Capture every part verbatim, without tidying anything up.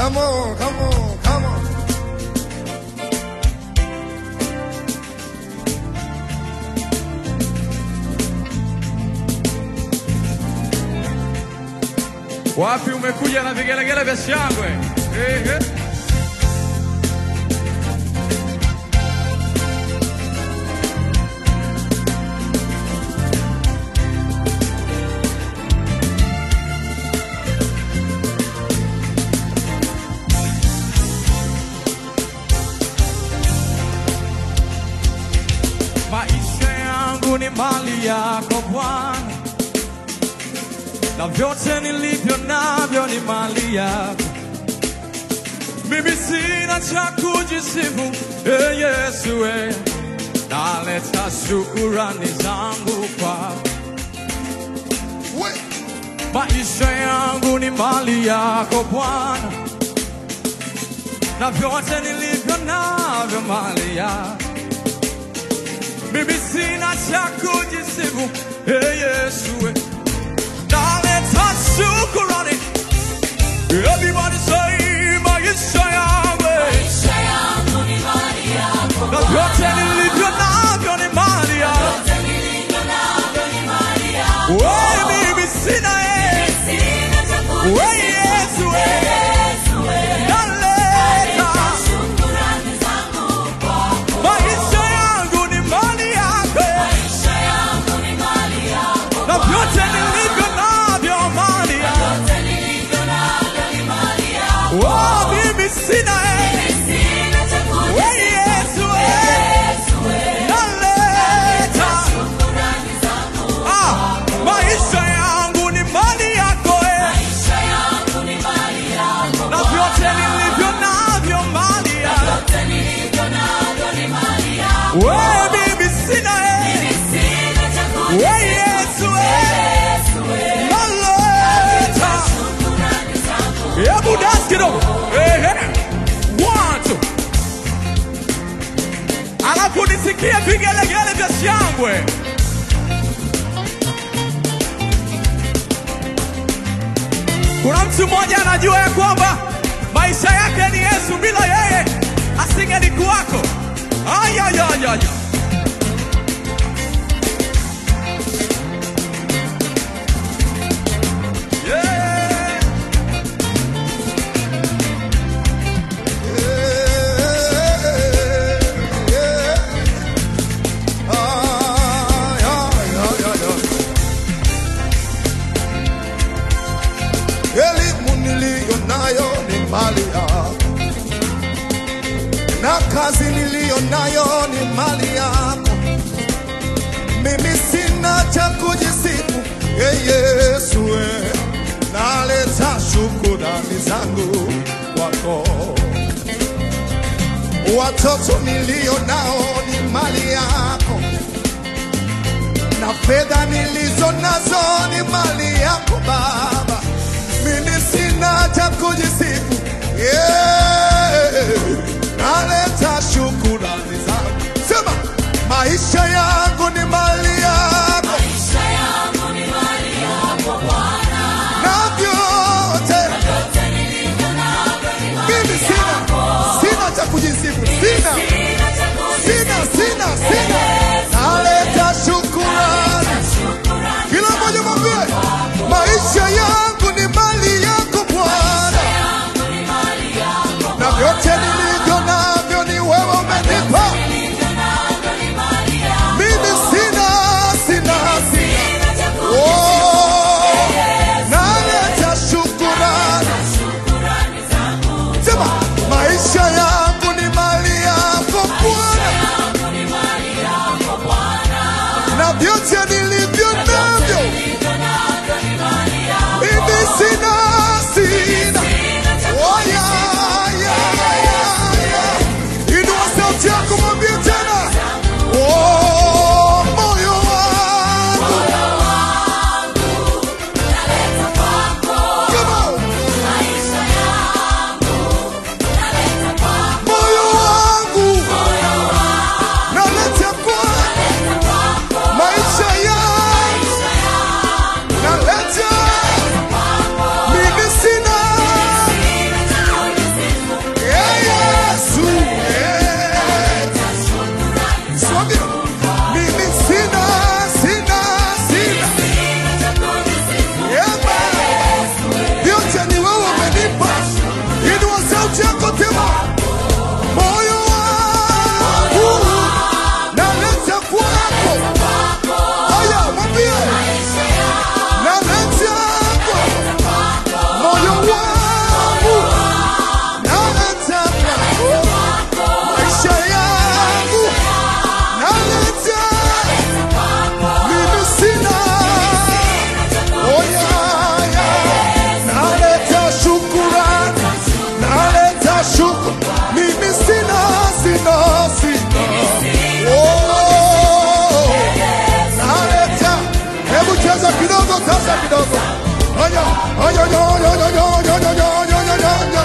Come on, come on, come on. Wapi umekuja na vigelegele vya shangwe? Eh eh. Maisha yangu ni mali yako Bwana, na vyote nilivyo navyo ni mali yako. Mimi sina cha kujisifu, eh Yesu eh, naleta shukrani zangu kwako. Maisha yangu ni mali yako Bwana, na vyote nilivyo navyo mali yako. Mimi sina cha kujisifu, eh Yesu eh, naleta shukrani. Everybody say maisha yangu, maisha yangu ni mali yako na vyote nilivyo navyo ni mali yako. Vyote nilivyo navyo ni mali yako. Wewe mimi sina eh, sina cha kujisifu, wewe Yesu eh, Yesu eh, naleta shukrani zangu kwako. maisha yangu ni mali yako, Maisha yangu ni mali yako na vyote nilivyo navyo mali yako. Vyote nilivyo navyo ni mali yako. Oh, mimi sina eh, Sina cha kujisifu, wewe Yesu eh, Yesu eh, naleta shukrani zangu. ah, maisha yangu ni mali yako eh, Maisha yangu ni mali yako na vyote nilivyo navyo mali yako. Vyote nilivyo navyo ni mali yako. Wewe mimi sina eh, Sina cha kujisifu, wewe Yesu eh, Yesu eh, naleta. shukrani zangu. Hebu dance kidogo. Eh eh. One, two. Alafu nisikie vigelegele vya shangwe. Kuna mtu mmoja anajua ya kwamba maisha yake ni Yesu, bila yeye asingelikuwako. Ay ay ay ay. Yeah. Elimu niliyo nayo ni mali yako, na kazi niliyo nayo ni mali yako. Mimi sina cha kujisifu, eh Yesu eh, naleta shukrani zangu kwako. Watoto nilio nao ni mali yako, na fedha nilizo nazo ni mali yako Baba. Mimi sina cha kujisifu, yeah, naleta shukrani zangu. Sema maisha yangu ni mali yako, Maisha yangu ni mali yako Bwana, na vyote vyote nilivyo navyo ni mali mimi sina, yako. sina cha kujisifu, sina, Sina cha sina, kujisifu, sina, sina. Naleta shukrani. shukrani Kila mmoja mwambie maisha yangu ni mali yako Bwana, yangu ni mali yako. na vyote nilivyo navyo ni wewe umenipa. Nilivyo navyo ni mali yako. Mimi cheza kidogo, cheza kidogo. Aya, aya, aya, aya, aya, aya, aya, aya, aya, aya.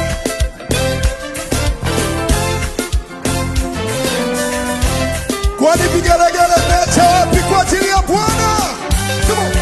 Kwani vigelegele vimeacha wapi kwa ajili ya Bwana? Come on.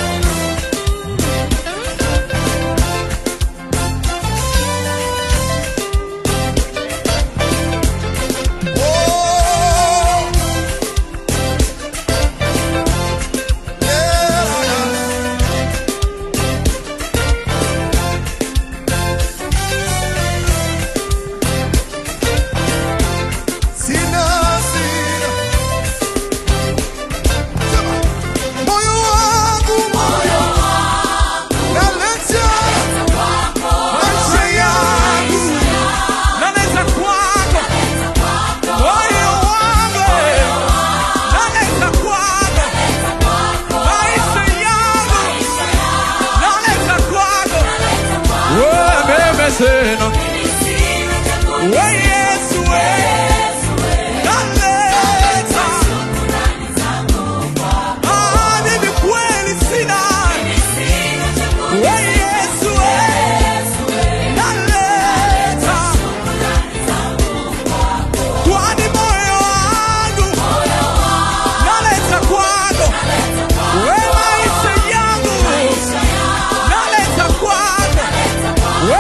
Sena we Yesu we naleta ah mimi kweli sina we Yesu we naleta kwani moyo wangu naleta kwako we maisha yangu naleta kwako we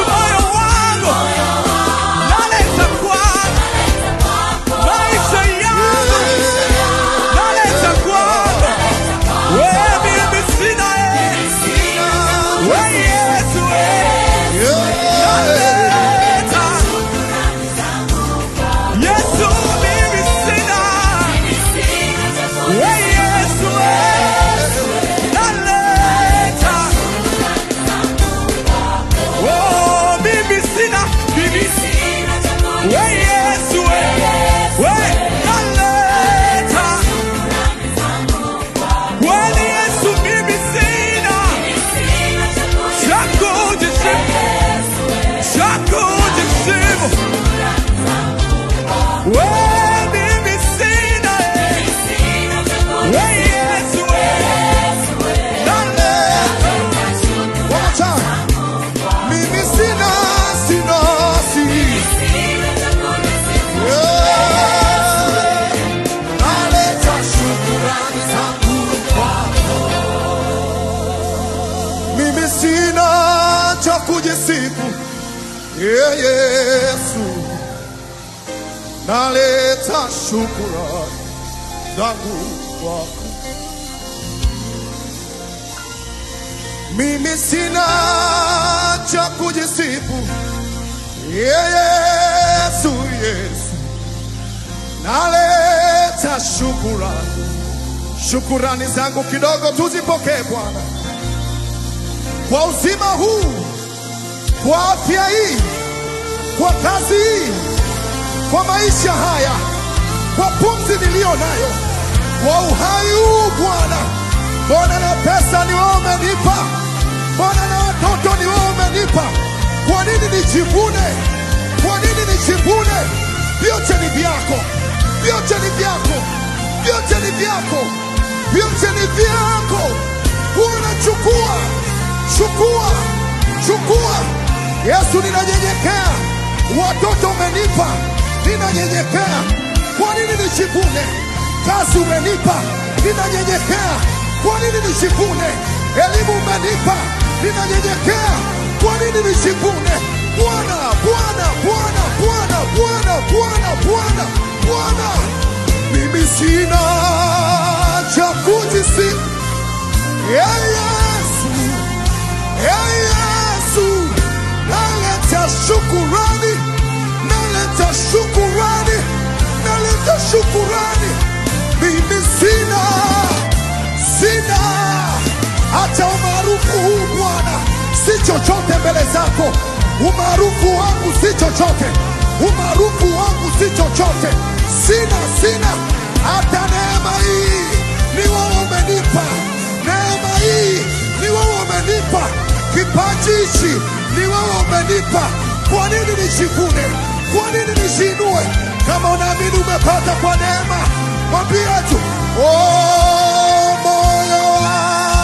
Yeah, Yesu, naleta shukrani zangu kwako. Mimi sina cha kujisifu. Yeah, Yesu, Yesu, naleta shukrani. Shukrani zangu kidogo tuzipokee Bwana, kwa uzima huu, kwa afya hii, kwa kazi hii, kwa maisha haya, kwa pumzi niliyo nayo, kwa uhai huu Bwana. Mbona na pesa ni wewe umenipa, mbona na watoto ni wewe umenipa. Kwa nini nijivune? Kwa nini nijivune? Vyote ni vyako, vyote ni vyako, vyote ni vyako, vyote ni vyako. Bwana chukua, chukua, chukua. Yesu, ninanyenyekea. Watoto umenipa, ninanyenyekea. Kwa nini nijivune? Kazi umenipa, ninanyenyekea. Kwa nini nijivune? Elimu umenipa, ninanyenyekea. Kwa nini nijivune? Bwana, Bwana, Bwana, Bwana, Bwana, Bwana, Bwana, Bwana. Mimi sina cha kujisifu. Yeah, Yesu, yeah, Yesu, naleta shukurani, naleta shukurani, naleta shukurani. Mimi sina, sina hata umaarufu huu Bwana, si chochote mbele zako. Umaarufu wangu si chochote, umaarufu wangu si chochote. Sina, sina hata neema hii ni wewe umenipa. Neema hii ni wewe umenipa. Kipaji hichi ni wewe umenipa. Kwa nini nijivune? Kwa nini nishinue? Kama unaamini umepata kwa neema, mwambie tu, oh moyo wangu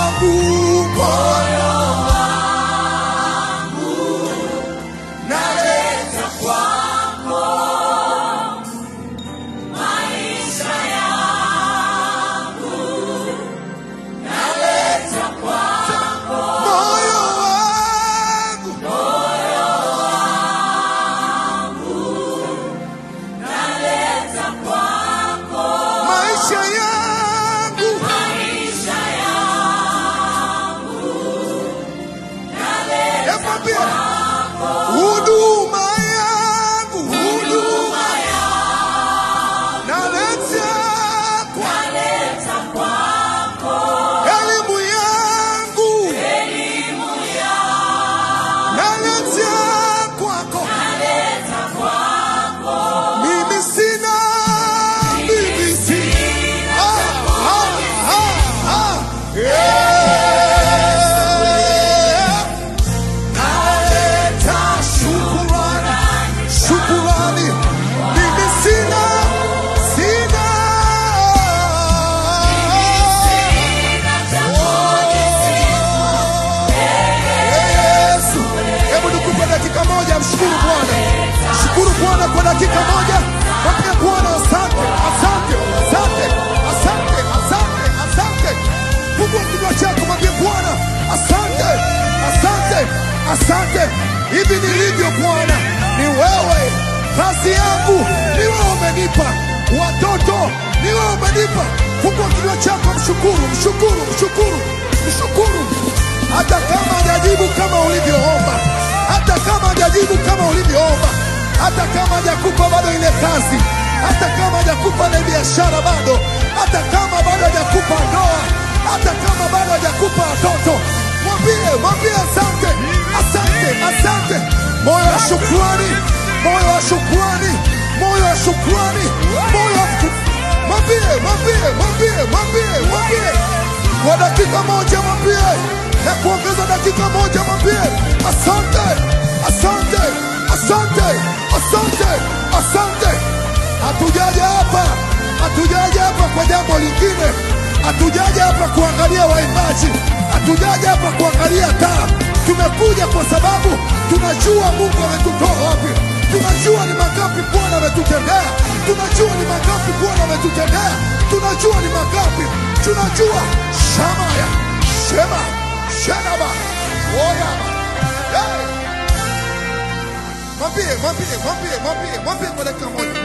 asante. Hivi nilivyo Bwana ni wewe, kazi yangu ni wewe umenipa, watoto ni wewe umenipa. Fungua kinywa chako, mshukuru, mshukuru, mshukuru, mshukuru. Hata kama hajajibu kama ulivyoomba, hata kama hajajibu kama ulivyoomba, hata kama hajakupa bado ile kazi, hata kama hajakupa ile biashara bado, hata kama bado hajakupa ndoa, hata kama bado hajakupa watoto, mwambie, mwambie asante, asante, asante. Moyo wa shukrani, moyo wa shukrani, moyo wa shukrani, moyo wa shukrani. Mwambie, mwambie, mwambie, mwambie, mwambie. Kwa dakika moja mwambie, na kuongeza dakika moja mwambie, asante, asante, asante, asante, asante. Hatujaja hapa, hatujaja hapa kwa jambo lingine. Hatujaja hapa kuangalia waimbaji, hatujaja hapa kuangalia taa. Tumekuja kwa sababu tunajua Mungu ametutoa wapi. Tunajua ni mangapi Bwana ametutendea. Tunajua ni mangapi Bwana ametutendea. Tunajua ni mangapi. Tunajua shamaya, shema, shenaba, oyama. Hey! Mwambie, mwambie, mwambie, mwambie, mwambie kwa dakika moja.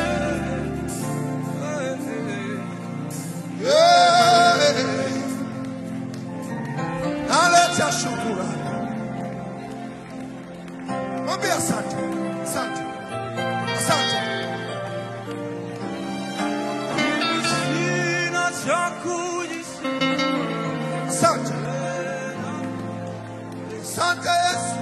Yeah. Naleta shukrani. Mwambie asante, asante, asante. Sina cha kujisifu. Asante, asante Yesu.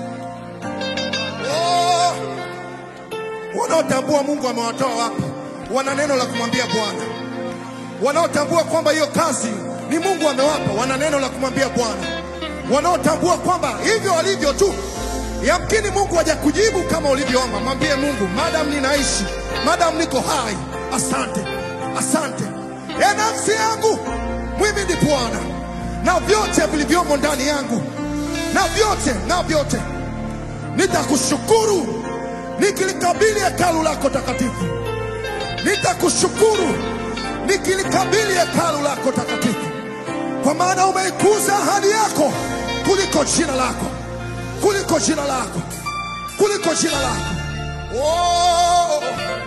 Oh, wanaotambua Mungu amewatoa wapi, wana neno la kumwambia Bwana. Wanaotambua kwamba hiyo kazi ni Mungu amewapa, wana neno la kumwambia Bwana. Wanaotambua kwamba hivyo walivyo tu, yamkini Mungu hajakujibu kama ulivyoomba, mwambie Mungu, madam ninaishi, madam niko hai, asante, asante. E nafsi yangu mwimidi Bwana, na vyote vilivyomo ndani yangu, na vyote, na vyote nitakushukuru nikilikabili hekalu lako takatifu. Nitakushukuru nikilikabili hekalu lako takatifu, kwa maana umeikuza ahadi yako kuliko jina lako, kuliko jina lako, kuliko jina lako. Oh,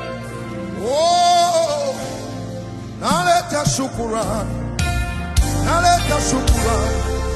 oh, naleta shukrani, naleta shukrani.